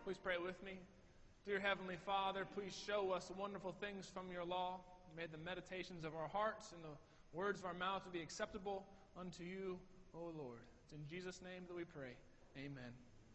Please pray with me. Dear Heavenly Father, please show us wonderful things from your law. May the meditations of our hearts and the words of our mouths be acceptable unto you, O Lord. It's in Jesus' name that we pray. Amen.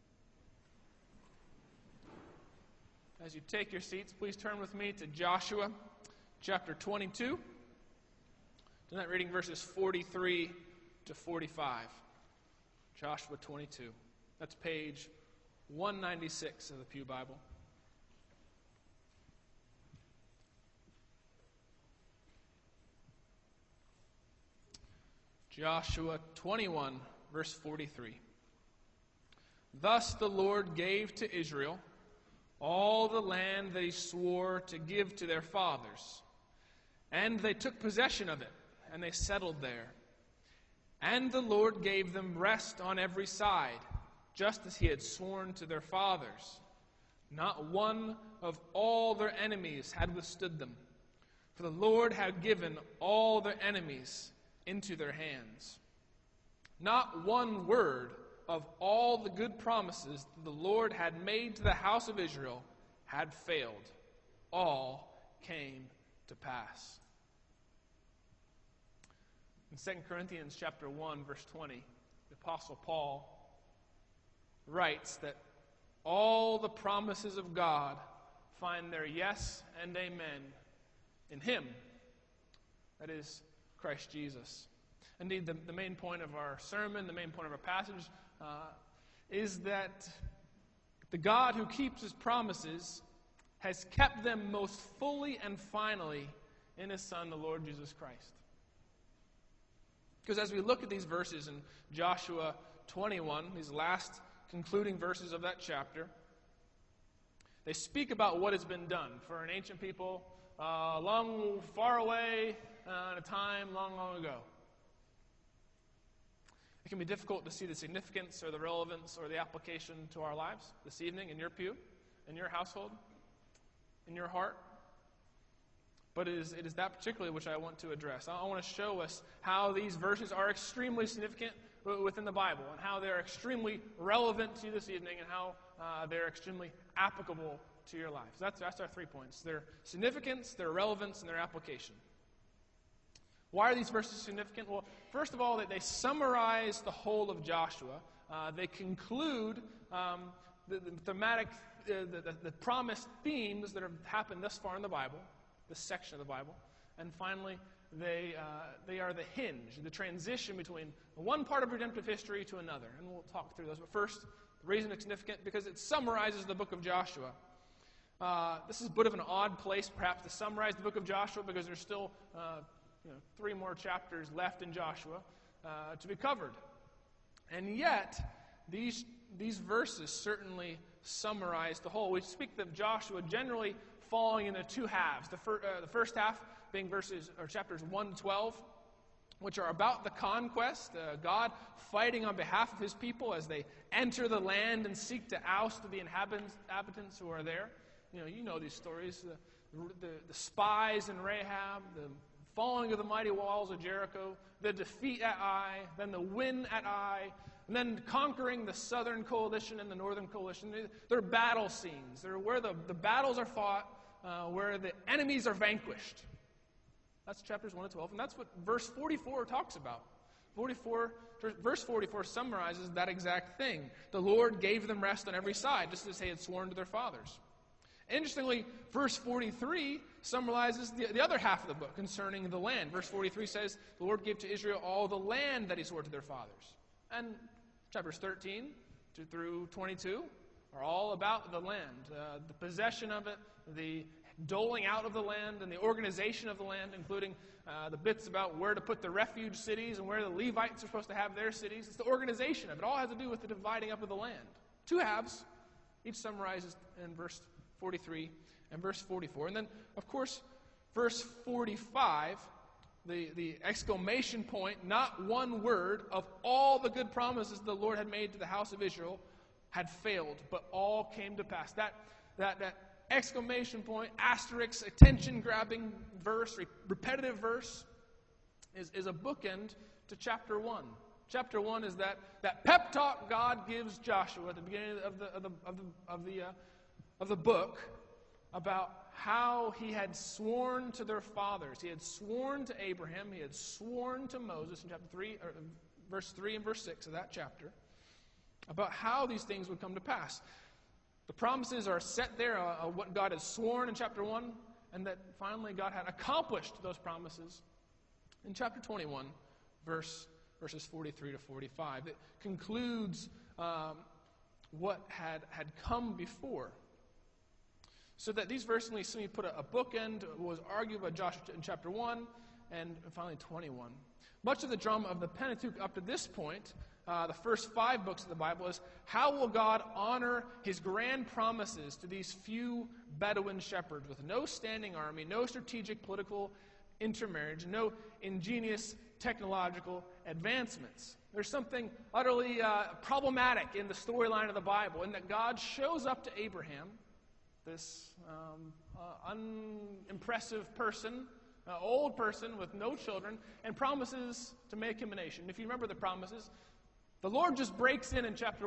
As you take your seats, please turn with me to Joshua chapter 22. Tonight reading verses 43 to 45. Joshua 22. That's page 196 of the Pew Bible. Joshua 21, verse 43. Thus the Lord gave to Israel all the land that he swore to give to their fathers. And they took possession of it, and they settled there. And the Lord gave them rest on every side, just as he had sworn to their fathers. Not one of all their enemies had withstood them, for the Lord had given all their enemies into their hands. Not one word of all the good promises that the Lord had made to the house of Israel had failed. All came to pass. In 2 Corinthians chapter 1, verse 20, the Apostle Paul writes that all the promises of God find their yes and amen in Him. That is Christ Jesus. Indeed, the main point of our sermon, the main point of our passage, is that the God who keeps His promises has kept them most fully and finally in His Son, the Lord Jesus Christ. Because as we look at these verses in Joshua 21, these last concluding verses of that chapter, they speak about what has been done for an ancient people long, far away in a time long, long ago. It can be difficult to see the significance or the relevance or the application to our lives this evening in your pew, in your household, in your heart. But it is that particularly which I want to address. I want to show us how these verses are extremely significant within the Bible and how they're extremely relevant to you this evening and how they're extremely applicable to your lives. That's our 3 points. Their significance, their relevance, and their application. Why are these verses significant? Well, first of all, they summarize the whole of Joshua. They conclude the thematic, the promised themes that have happened thus far in the Bible, this section of the Bible. And finally, they are the hinge, the transition between one part of redemptive history to another. And we'll talk through those. But first, the reason it's significant, because it summarizes the book of Joshua. This is a bit of an odd place, perhaps, to summarize the book of Joshua, because there's still 3 more chapters left in Joshua to be covered. And yet, these verses certainly summarize the whole. We speak of Joshua generally falling into 2 halves. The first half being chapters 1 to 12, which are about the conquest, God fighting on behalf of His people as they enter the land and seek to oust the inhabitants who are there. You know these stories: the spies in Rahab, the falling of the mighty walls of Jericho, the defeat at Ai, then the win at Ai, and then conquering the southern coalition and the northern coalition. They're battle scenes. They're where the battles are fought, where the enemies are vanquished. That's chapters 1 to 12, and that's what verse 44 talks about. Verse 44 summarizes that exact thing. The Lord gave them rest on every side, just as He had sworn to their fathers. Interestingly, verse 43 summarizes the other half of the book concerning the land. Verse 43 says, the Lord gave to Israel all the land that He swore to their fathers. And chapters 13 through 22 are all about the land, the possession of it, the doling out of the land, and the organization of the land, including the bits about where to put the refuge cities and where the Levites are supposed to have their cities. It's the organization of it. It all has to do with the dividing up of the land. 2 halves, each summarizes in verse 43 and verse 44. And then, of course, verse 45, the exclamation point, not one word of all the good promises the Lord had made to the house of Israel had failed, but all came to pass. That exclamation point, asterisk, attention-grabbing verse, repetitive verse, is a bookend to chapter 1. Chapter 1 is that pep talk God gives Joshua at the beginning of the book about how he had sworn to their fathers. He had sworn to Abraham. He had sworn to Moses in chapter 3, or verse 3 and verse 6 of that chapter, about how these things would come to pass. The promises are set there, what God has sworn in chapter 1, and that finally God had accomplished those promises in chapter 21, verses 43 to 45. It concludes what had come before. So that these verses, we put a bookend, was argued by Joshua in chapter 1, and finally 21. Much of the drama of the Pentateuch up to this point, the first 5 books of the Bible, is how will God honor his grand promises to these few Bedouin shepherds with no standing army, no strategic political intermarriage, no ingenious technological advancements. There's something utterly problematic in the storyline of the Bible, in that God shows up to Abraham, this unimpressive person, old person with no children, and promises to make him a nation. If you remember the promises, the Lord just breaks in chapter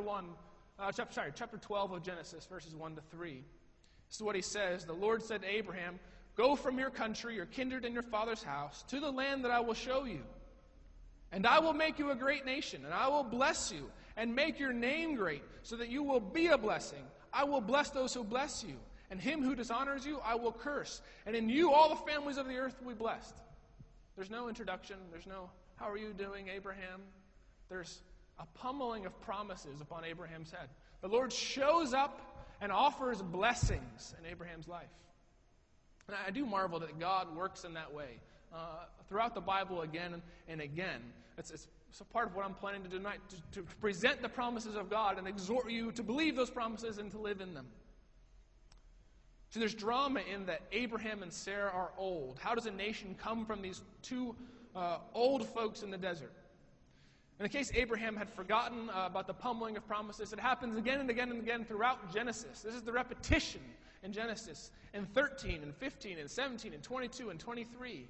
12 of Genesis, verses 1 to 3. This is what he says. The Lord said to Abraham, "Go from your country, your kindred, and your father's house, to the land that I will show you. And I will make you a great nation, and I will bless you, and make your name great, so that you will be a blessing. I will bless those who bless you, and him who dishonors you I will curse. And in you all the families of the earth will be blessed." There's no introduction. There's no, "How are you doing, Abraham?" There's a pummeling of promises upon Abraham's head. The Lord shows up and offers blessings in Abraham's life. And I do marvel that God works in that way throughout the Bible again and again. It's a part of what I'm planning to do tonight, to present the promises of God and exhort you to believe those promises and to live in them. So there's drama in that Abraham and Sarah are old. How does a nation come from these two old folks in the desert? In case Abraham had forgotten about the pummeling of promises, it happens again and again and again throughout Genesis. This is the repetition in Genesis in 13 and 15 and 17 and 22 and 23.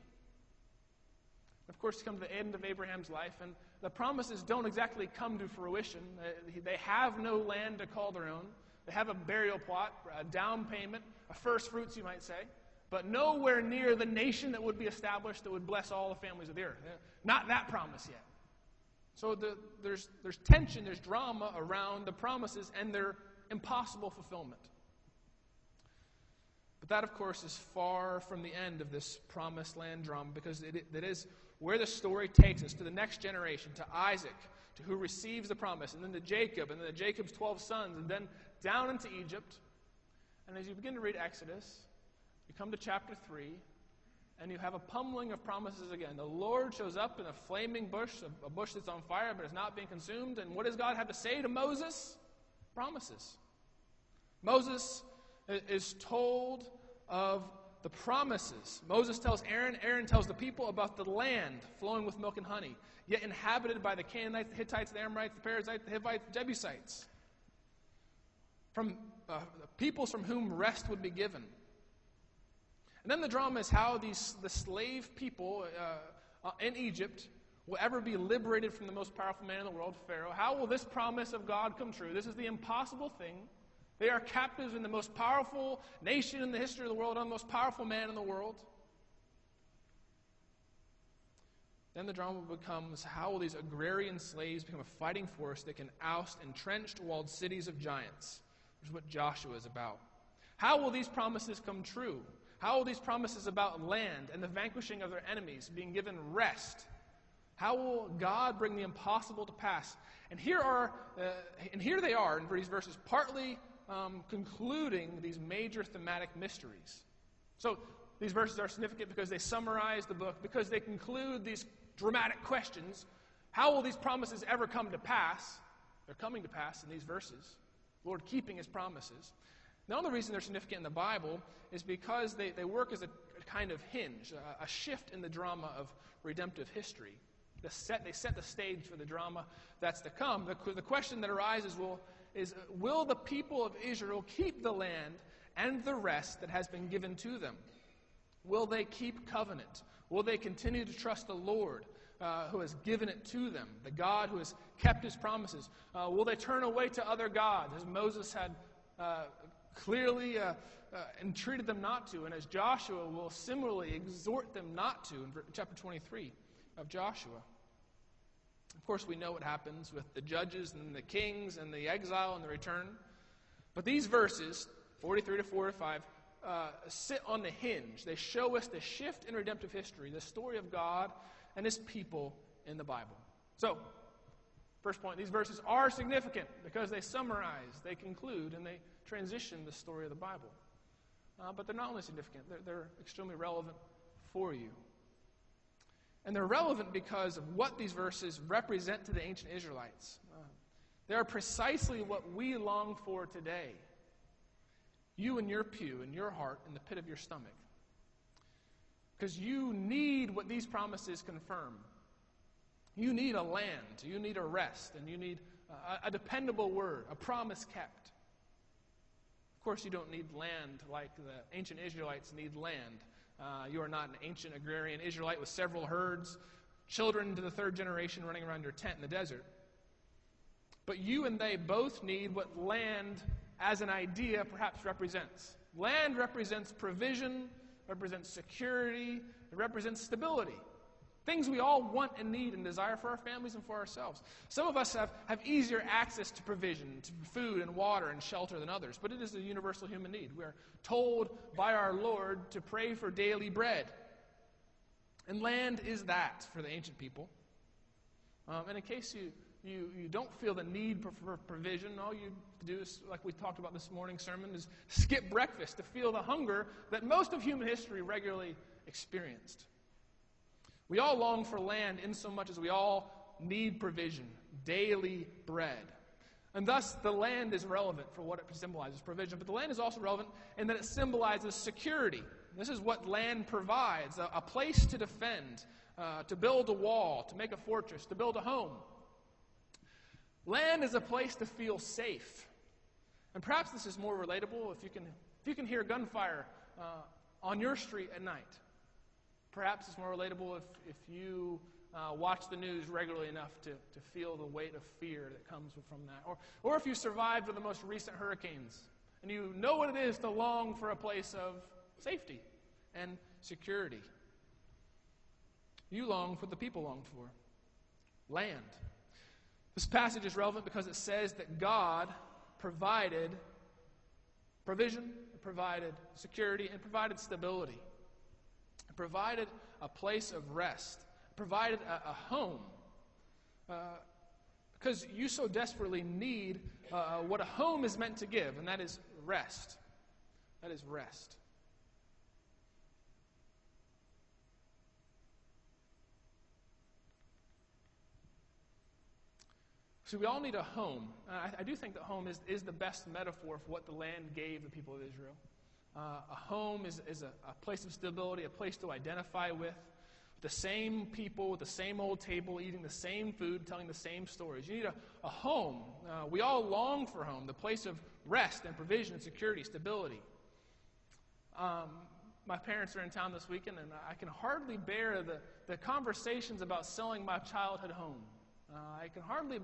Of course, you come to the end of Abraham's life, and the promises don't exactly come to fruition. They have no land to call their own. They have a burial plot, a down payment, a first fruits, you might say, but nowhere near the nation that would be established that would bless all the families of the earth. Not that promise yet. So there's tension, there's drama around the promises and their impossible fulfillment. But that, of course, is far from the end of this promised land drama, because it is where the story takes us, to the next generation, to Isaac, to who receives the promise, and then to Jacob, and then to Jacob's 12 sons, and then down into Egypt. And as you begin to read Exodus, you come to chapter 3, and you have a pummeling of promises again. The Lord shows up in a flaming bush, a bush that's on fire but is not being consumed. And what does God have to say to Moses? Promises. Moses is told of the promises. Moses tells Aaron. Aaron tells the people about the land flowing with milk and honey, yet inhabited by the Canaanites, the Hittites, the Amorites, the Perizzites, the Hivites, the Jebusites. From peoples from whom rest would be given. And then the drama is how the slave people in Egypt will ever be liberated from the most powerful man in the world, Pharaoh. How will this promise of God come true? This is the impossible thing. They are captives in the most powerful nation in the history of the world, on the most powerful man in the world. Then the drama becomes, how will these agrarian slaves become a fighting force that can oust entrenched walled cities of giants? Which is what Joshua is about. How will these promises come true? How will these promises about land and the vanquishing of their enemies, being given rest? How will God bring the impossible to pass? And here they are in these verses, partly concluding these major thematic mysteries. So these verses are significant because they summarize the book, because they conclude these dramatic questions. How will these promises ever come to pass? They're coming to pass in these verses. Lord keeping his promises. The only reason they're significant in the Bible is because they work as a kind of hinge, a shift in the drama of redemptive history. They set the stage for the drama that's to come. The question that arises is, will the people of Israel keep the land and the rest that has been given to them? Will they keep covenant? Will they continue to trust the Lord? who has given it to them, the God who has kept his promises? Will they turn away to other gods, as Moses had clearly entreated them not to, and as Joshua will similarly exhort them not to in chapter 23 of Joshua? Of course, we know what happens with the judges and the kings and the exile and the return. But these verses, 43 to 45, sit on the hinge. They show us the shift in redemptive history, the story of God and his people in the Bible. So, first point, these verses are significant because they summarize, they conclude, and they transition the story of the Bible. But they're not only significant, they're extremely relevant for you. And they're relevant because of what these verses represent to the ancient Israelites. They are precisely what we long for today. You in your pew, in your heart, in the pit of your stomach. Because you need what these promises confirm. You need a land, you need a rest, and you need a dependable word, a promise kept. Of course, you don't need land like the ancient Israelites need land. You are not an ancient agrarian Israelite with several herds, children to the third generation running around your tent in the desert. But you and they both need what land as an idea perhaps represents. Land represents provision, represents security, it represents stability. Things we all want and need and desire for our families and for ourselves. Some of us have easier access to provision, to food and water and shelter than others, but it is a universal human need. We are told by our Lord to pray for daily bread. And land is that for the ancient people. And in case you don't feel the need for provision, all you do is, like we talked about this morning's sermon, is skip breakfast to feel the hunger that most of human history regularly experienced. We all long for land in so much as we all need provision, daily bread. And thus, the land is relevant for what it symbolizes, provision. But the land is also relevant in that it symbolizes security. This is what land provides, a place to defend, to build a wall, to make a fortress, to build a home. Land is a place to feel safe. And perhaps this is more relatable if you can hear gunfire on your street at night. Perhaps it's more relatable if you watch the news regularly enough to feel the weight of fear that comes from that. Or if you survived the most recent hurricanes and you know what it is to long for a place of safety and security. You long for the people long for land. This passage is relevant because it says that God provided provision, provided security, and provided stability. Provided a place of rest, provided a home, because you so desperately need what a home is meant to give, and that is rest. That is rest. So we all need a home. I do think that home is the best metaphor for what the land gave the people of Israel. A home is a place of stability, a place to identify with the same people, with the same old table, eating the same food, telling the same stories. You need a home. We all long for home, the place of rest and provision and security, stability. My parents are in town this weekend, and I can hardly bear the conversations about selling my childhood home. I can hardly